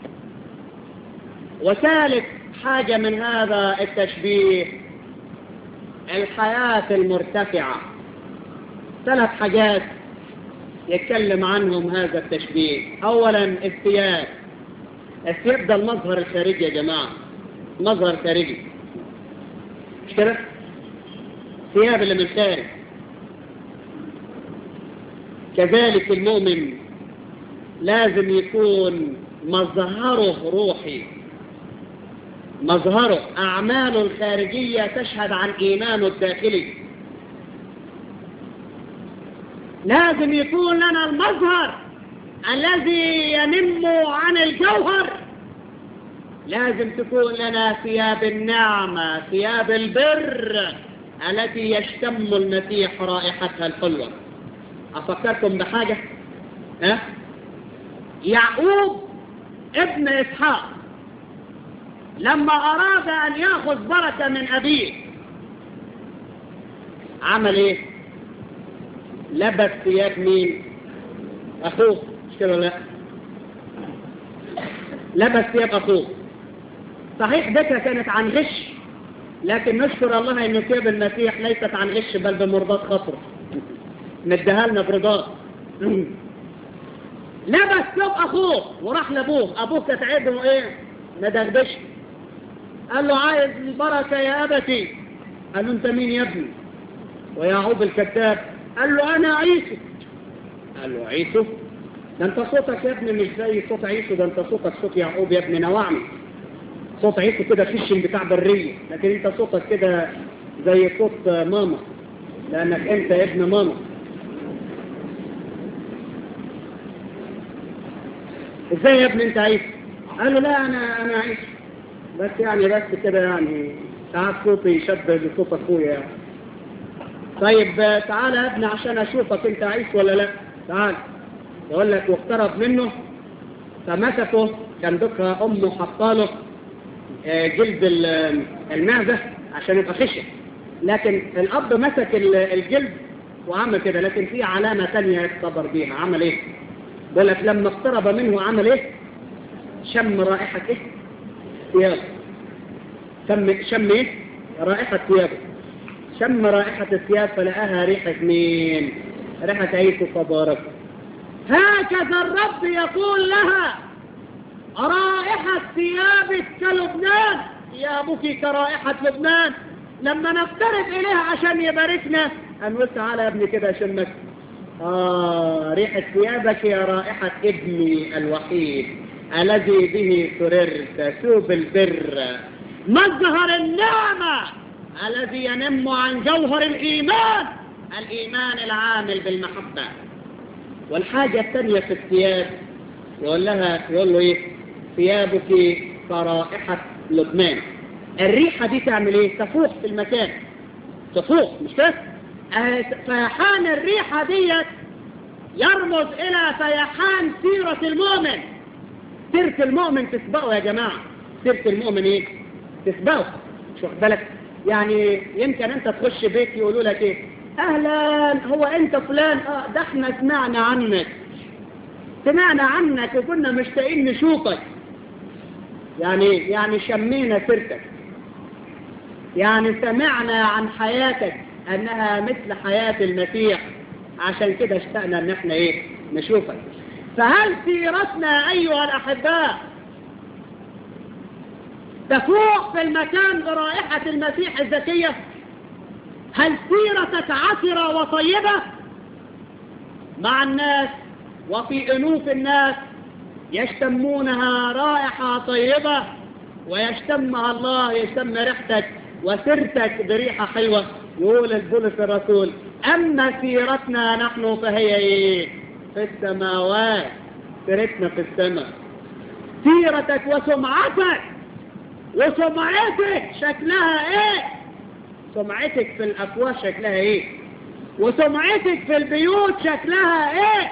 وثالث حاجة من هذا التشبيه الحياة المرتفعة. ثلاث حاجات يتكلم عنهم هذا التشبيه. أولا الثياب. الثياب ده المظهر الخارجي يا جماعة، مظهر خارجي مش كده؟ الثياب اللي من خارج. كذلك المؤمن لازم يكون مظهره روحي، مظهره أعماله الخارجية تشهد عن إيمانه الداخلي. لازم يكون لنا المظهر الذي ينم عن الجوهر. لازم تكون لنا ثياب النعمة، ثياب البر التي يشتم المسيح رائحتها الحلوة. أفكركم بحاجة؟ أه؟ يعقوب ابن إسحاق لما أراد أن يأخذ بركة من أبيه عمل إيه؟ لبس ثياب مين؟ أخوه، مش كده لا؟ لبس ثياب أخوه. صحيح بكرة كانت عن غش، لكن نشكر الله أن ثياب المسيح ليست عن غش بل بمرضاة خطر، نديها لنا برضاه. لبس ثوب أخوه وراح لأبوه. أبوه كانت عيده إيه؟ مدغدش. قال له عايز البركة يا أبتي. قال له أنت مين يا ابني؟ ويعقوب الكذاب قال له أنا عيسو. قال له عيسو؟ ده أنت صوتك يا ابني مش زي صوت عيسو، ده أنت صوتك صوت يعقوب يا ابني، نوعني. صوت عيسو كده فيشن بتاع برية، لكن أنت صوتك كده زي صوت ماما، لأنك أنت ابن ماما. ازاي يا ابني انت عيسو؟ قال له لا انا انا عيسو، بس يعني بس كده يعني ساعات صوتي يشبه بصوت اخويا يعني. طيب تعالى يا ابني عشان اشوفك انت عيسو ولا لا. تعال. يقول لك واقترب منه فمسكه، كان ذكرى امه حطاله جلد المعزه عشان يبقى خشن، لكن الاب مسك الجلد وعمل كده. لكن في علامه ثانيه يختبر بيها. عمل ايه؟ بقول لك لما اقترب منه عمل ايه؟ شم رائحة ايه؟ ثيابه. شم شم ايه؟ رائحة ثيابه. شم رائحة الثياب فلقاها ريحة مين؟ ريحة عيسو فبارك. هكذا الرب يقول لها رائحة ثيابك كلبنان، ثيابك كرائحة لبنان. لما نقترب إليها عشان يباركنا هنقول تعالى يا ابني كده أشمك. آه ريحة ثيابك يا رائحة ابني الوحيد الذي به سررت، ثوب البر، مظهر النعمة الذي ينم عن جوهر الإيمان، الإيمان العامل بالمحبة. والحاجة الثانية في الثياب يقول لها يقول له إيه؟ ثيابك كرائحة لبنان. الريحة دي تعمل إيه؟ تفوح في المكان، تفوح مش كده؟ فيحان الريحة ديت يرمز إلى فيحان سيرة المؤمن. سيرة المؤمن تسبقه يا جماعة. سيرة المؤمن إيه؟ تسبقه. مش واخد بالك؟ يعني يمكن أنت تخش بيت يقولوا لك إيه؟ أهلا، هو أنت فلان؟ آه ده إحنا سمعنا عنك، سمعنا عنك وكنا مشتاقين نشوفك. يعني يعني شمينا سيرتك، يعني سمعنا عن حياتك أنها مثل حياة المسيح، عشان كده اشتقنا أن احنا إيه؟ نشوفك. فهل سيرتنا أيها الأحباء تفوح في المكان برائحة المسيح الزكية؟ هل سيرتك عسرة وطيبة مع الناس وفي أنوف الناس يشتمونها رائحة طيبة ويشتمها الله، يشتم ريحتك وسيرتك بريحة حلوة؟ يقول البولس الرسول أما سيرتنا نحن فهي إيه؟ في السماوات. سيرتنا في السماء. سيرتك وسمعتك وسمعتك شكلها إيه؟ سمعتك في الأفواه شكلها إيه؟ وسمعتك في البيوت شكلها إيه؟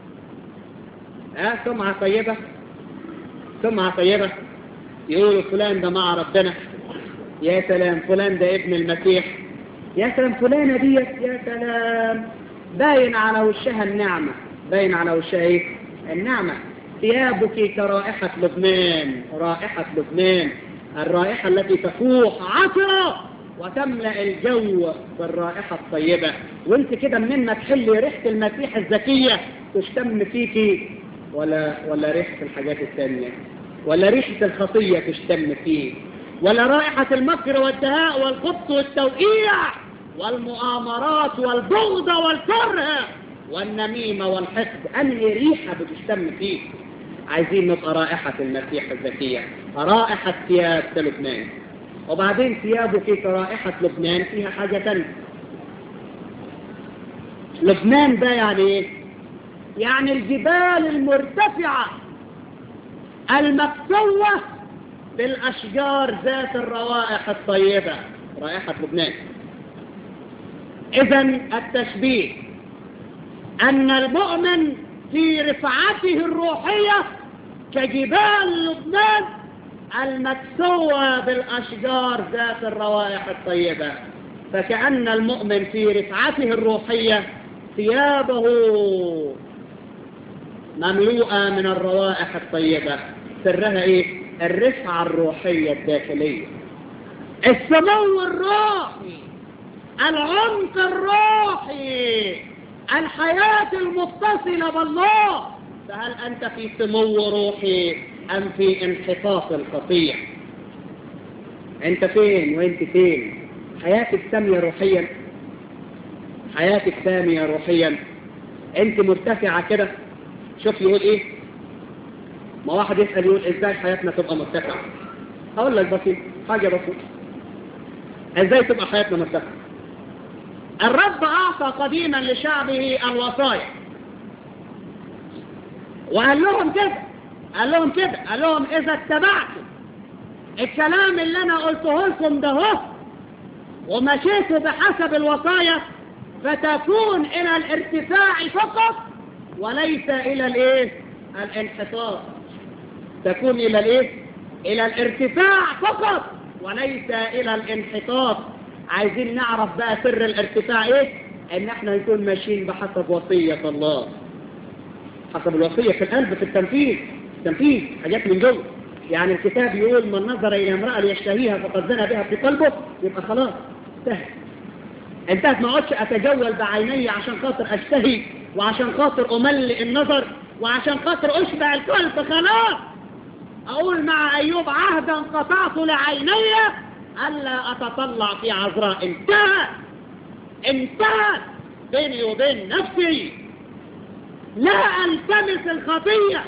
ها سمعة طيبة، سمعة طيبة. يقولوا فلان ده مع ربنا، يا سلام فلان ده ابن المسيح، يا سلام فلانة ديت، يا سلام باين على وشها النعمة، باين على وشها ايه؟ النعمة. ثيابك كرائحة لبنان، رائحة لبنان، الرائحة التي تفوح عطرة وتملأ الجو بالرائحة الطيبة. وانت كده منين ما تحلي ريحة المسيح الزكية تشتم فيكي، ولا ولا ريحة الحاجات الثانية، ولا ريحة الخطية تشتم فيه، ولا رائحة المكر والدهاء والخبث والتوقيع والمؤامرات والبغض والكره والنميمة والحقد. أنهي ريحة بتشتم فيه؟ عايزين نبقى رائحة المسيح الزكية، رائحة ثياب لبنان. وبعدين ثيابك كرائحة لبنان فيها حاجة تانية. لبنان ده يعني ايه؟ يعني الجبال المرتفعة المكسوة بالأشجار ذات الروائح الطيبة، رائحة لبنان. إذن التشبيه أن المؤمن في رفعته الروحية كجبال لبنان المكسوة بالأشجار ذات الروائح الطيبة. فكأن المؤمن في رفعته الروحية ثيابه مملوءة من الروائح الطيبة. سرها ايه؟ الرفعة الروحية الداخلية، السمو الروحي، العمق الروحي، الحياة المتصلة بالله. فهل أنت في سمو روحي أم في انحطاط الخطية؟ أنت فين وأنت فين؟ حياتك سامية روحيا، حياتك سامية روحيا، أنت مرتفعة كده. شوف يقول إيه؟ ما واحد يسأل يقول إزاي حياتنا تبقى مرتفعة؟ أقول لك بسيط، حاجة بسيطة. إزاي تبقى حياتنا مرتفعة؟ الرب أعطى قديما لشعبه الوصايا وقال لهم كده، قال لهم كده قال لهم إذا اتبعتوا الكلام اللي أنا قلته لكم ده هو ومشيتوا بحسب الوصايا فتكون إلى الارتفاع فقط وليس إلى الإيه؟ الانحطاط. تكون إلى الإيه؟ إلى الارتفاع فقط وليس إلى الانحطاط. عايزين نعرف بقى سر الارتفاع إيه؟ إن احنا نكون ماشيين بحسب وصية الله، حسب الوصية في القلب، في التنفيذ، تنفيذ حاجات من جوه. يعني الكتاب يقول من نظر إلى امرأة ليشتهيها فقد زنى بها في قلبه، يبقى خلاص انتهت. انتهت. ما اقعدش اتجول بعيني عشان خاطر اشتهي وعشان خاطر املئ النظر وعشان خاطر اشبع القلب. خلاص اقول مع ايوب عهدا قطعت لعيني الا اتطلع في عذراء. انتهت انتهت بيني وبين نفسي. لا التمس الخطية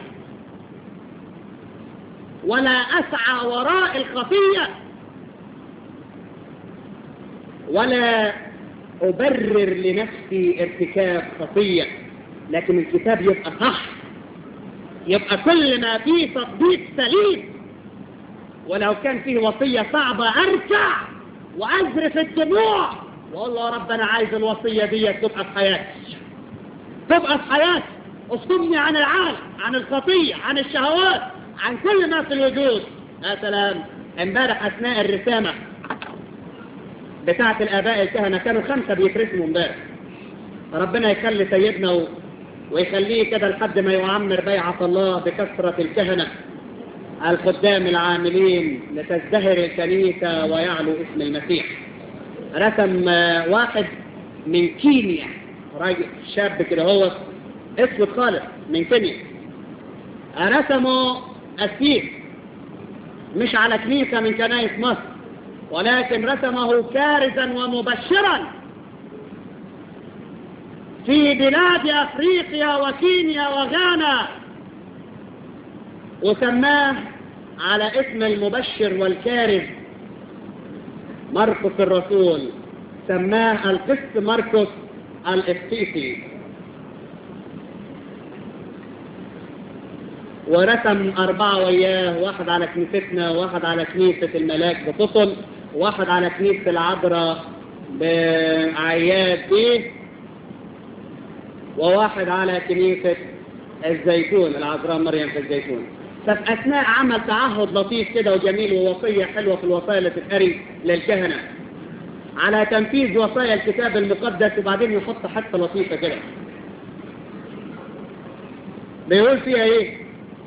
ولا اسعى وراء الخطية ولا أبرر لنفسي ارتكاب خطية. لكن الكتاب يبقى صح، يبقى كل ما فيه تطبيق سليم. ولو كان فيه وصية صعبة أركع وأزرف الدموع وأقول له يا رب أنا عايز الوصية دي تبقى في حياتي، تبقى في حياتي. اصطمني عن العالم، عن الخطية، عن الشهوات، عن كل ما في الوجود. يا سلام، امبارح أثناء الرسامة بتاعة الآباء الكهنة كانوا خمسة بيترسموا امبارح. ربنا يخلي سيدنا و... ويخليه كده لحد ما يعمر بيعة الله بكثرة الكهنة الخدام العاملين لتزدهر الكنيسة ويعلو اسم المسيح. رسم واحد من كينيا، راجل شاب كده هو اسود خالص من كينيا، رسمه أسيس مش على كنيسة من كنائس مصر، ولكن رسمه كارزا ومبشرا في بلاد أفريقيا وكينيا وغانا، وسماه على اسم المبشر والكارز مرقس الرسول، سماه القس مرقس الإفسيسي. ورسم أربعة وياه، واحد على كنيستنا، واحد على كنيسة الملاك بططل، واحد على كنيسة العذراء بعياد بيه، وواحد على كنيسة الزيتون العذراء مريم في الزيتون. ففي أثناء عمل تعهد لطيف كده وجميل ووصية حلوة في الوصايا اللي تتقري للكهنة على تنفيذ وصايا الكتاب المقدس، وبعدين يحط حتة لطيفة كده بيقول فيها ايه؟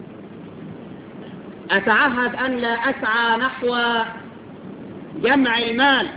أتعهد أن لا أسعى نحو جمع المال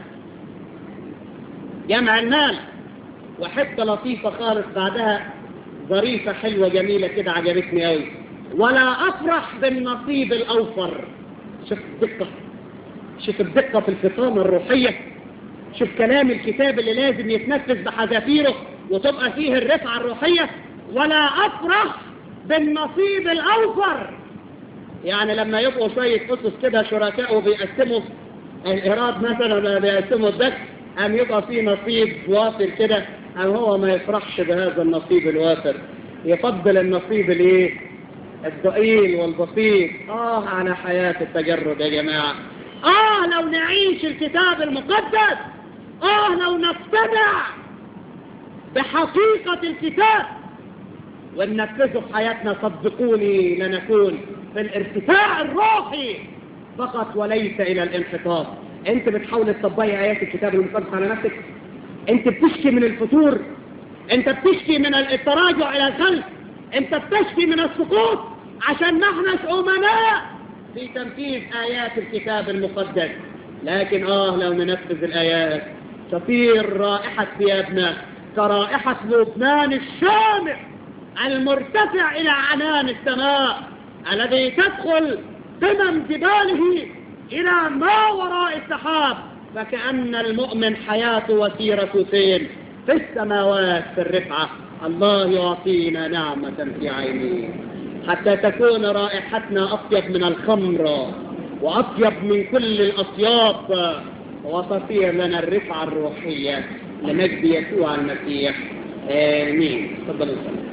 جمع المال وحتة لطيفة خالص بعدها ظريفة حلوة جميلة كده عجبتني قوي، ولا أفرح بالنصيب الأوفر. شوف الدقة، شوف الدقة في الفطامة الروحية، شوف كلام الكتاب اللي لازم يتنفذ بحذافيره وتبقى فيه الرفعة الروحية. ولا أفرح بالنصيب الأوفر، يعني لما يبقوا شوية أسس كده شركاء وبيقسموا الإيراد مثلا ولا بيقسموا الدخل، أم يبقى فيه نصيب وافر كده، أم هو ما يفرحش بهذا النصيب الوافر، يفضل النصيب الايه؟ الضئيل والبسيط. آه على حياة التجرد يا جماعة، آه لو نعيش الكتاب المقدس، آه لو نتبع بحقيقة الكتاب وننفذه في حياتنا، صدقوني لنكون في الارتفاع الروحي فقط وليس إلى الانحطاط. أنت بتحاول تطبقي آيات الكتاب المقدس على نفسك؟ أنت بتشكي من الفتور؟ أنت بتشكي من التراجع إلى الخلف؟ أنت بتشكي من السقوط عشان نحن أمناء في تنفيذ آيات الكتاب المقدس؟ لكن آه لو ننفذ الآيات تصير رائحة ثيابنا كرائحة لبنان الشامخ المرتفع إلى عنان السماء، الذي تدخل قمم جباله إلى ما وراء السحاب، فكأن المؤمن حياته وسيرته فين؟ في السماوات في الرفعة. الله يعطينا نعمة في عينيه حتى تكون رائحتنا أطيب من الخمر وأطيب من كل الأطياب، وتصير لنا الرفعة الروحية لمجد يسوع المسيح. آمين. تفضلوا السلام.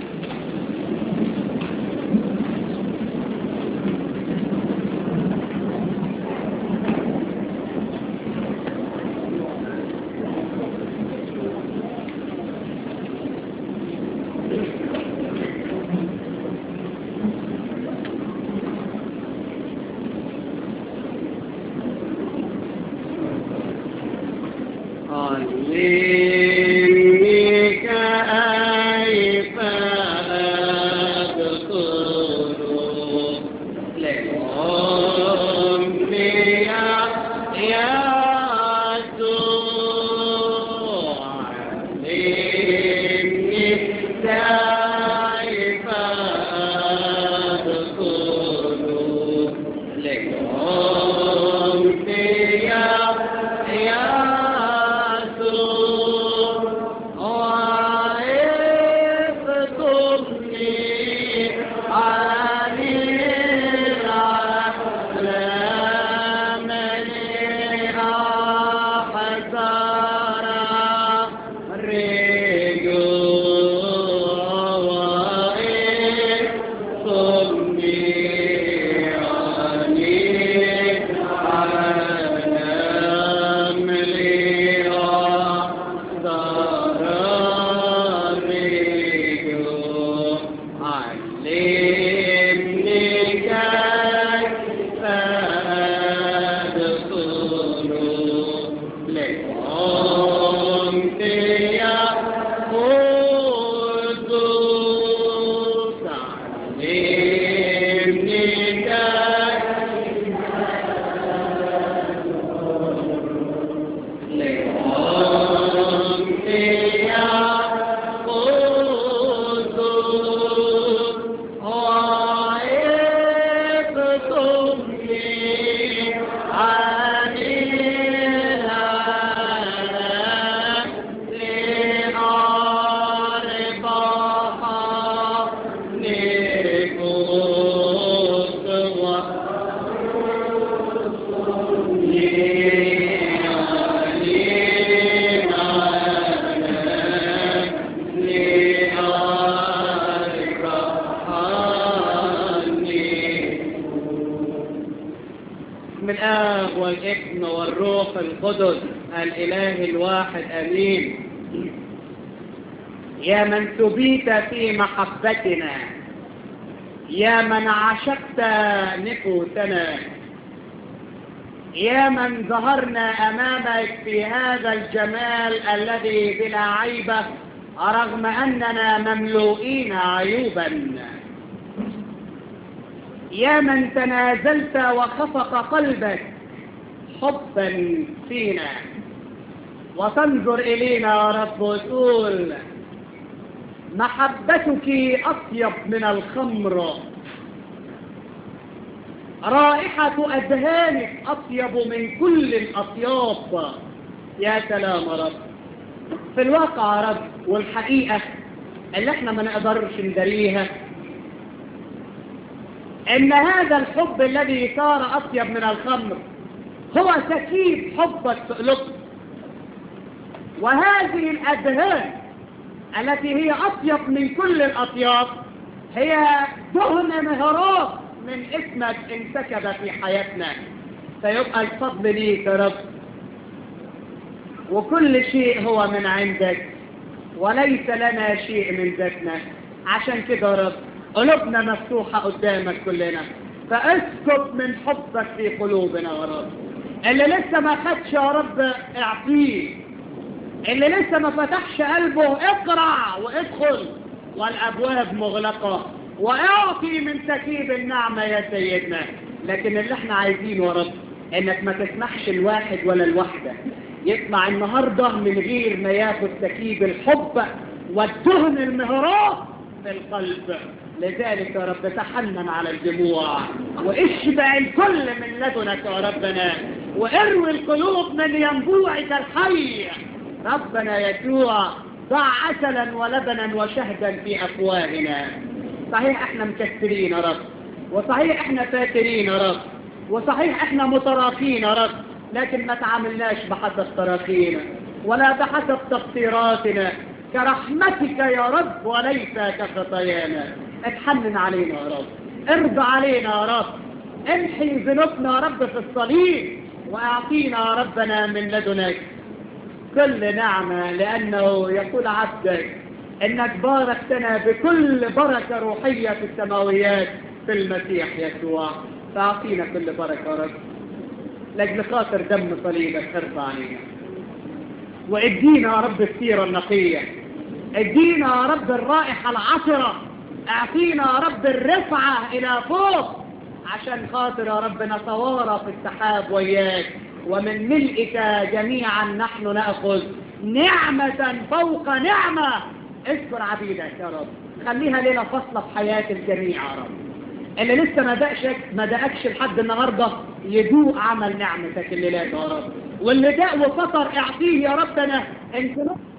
القدس الإله الواحد أمين. يا من تبيت في محبتنا يا من عشقت نفوسنا، يا من ظهرنا أمامك في هذا الجمال الذي بلا عيبة رغم أننا مملوئين عيوبا، يا من تنازلت وخفق قلبك حبا فينا، وتنظر إلينا يا رب وتقول محبتك أطيب من الخمر، رائحة أذهانك أطيب من كل الأطياب. يا سلام يا رب. في الواقع يا رب والحقيقة اللي احنا ما نقدرش ندريها ان هذا الحب الذي صار أطيب من الخمر هو سكيب حبك في قلوبنا، وهذه الأذهان التي هي أطيب من كل الأطياب هي دهن مهراب من اسمك انسكب في حياتنا. فيبقى الفضل ليك يا رب، وكل شيء هو من عندك وليس لنا شيء من ذاتنا. عشان كده يا رب قلوبنا مفتوحة قدامك كلنا، فاسكب من حبك في قلوبنا يا رب. اللي لسه ما خدش يا رب اعطيه، اللي لسه ما فتحش قلبه اقرع وادخل والابواب مغلقة، واعطي من سكيب النعمة يا سيدنا. لكن اللي احنا عايزينه يا رب انك ما تسمحش الواحد ولا الواحدة يطلع النهاردة من غير ما ياخد سكيب الحب والدهن المهراب في القلب. لذلك يا رب تحنن على الجموع واشبع الكل من لدنك يا ربنا، واروي القلوب من ينبوعك الحي. ربنا يسوع ضع عسلا ولبنا وشهدا في أفواهنا. صحيح احنا مكسرين يا رب، وصحيح احنا فاكرين يا رب، وصحيح احنا متراخين يا رب، لكن ما تعاملناش بحسب تراخينا ولا بحسب تقصيراتنا، كرحمتك يا رب وليس كخطايانا. اتحنن علينا يا رب، ارضى علينا يا رب، امحي ذنوبنا يا رب في الصليب، واعطينا يا ربنا من لدنك كل نعمة، لأنه يقول عبدك إنك باركتنا بكل بركة روحية في السماويات في المسيح يسوع. فأعطينا كل بركة يا رب لأجل خاطر دم صليبك ارفع علينا، وادينا يا رب السيرة النقية، ادينا يا رب الرائحة العطرة، اعطينا يا رب الرفعة إلى فوق عشان خاطر يا رب نتوارى في السحاب وياك، ومن ملئك جميعا نحن نأخذ نعمة فوق نعمة. اذكر عبيدك يا رب، خليها ليلة فصلة في حياة الجميع يا رب. اللي لسه ما دقشك ما دقكش لحد النهاردة يدوق عمل نعمتك الليلات يا رب، واللي داق وفطر اعطيه يا ربنا انت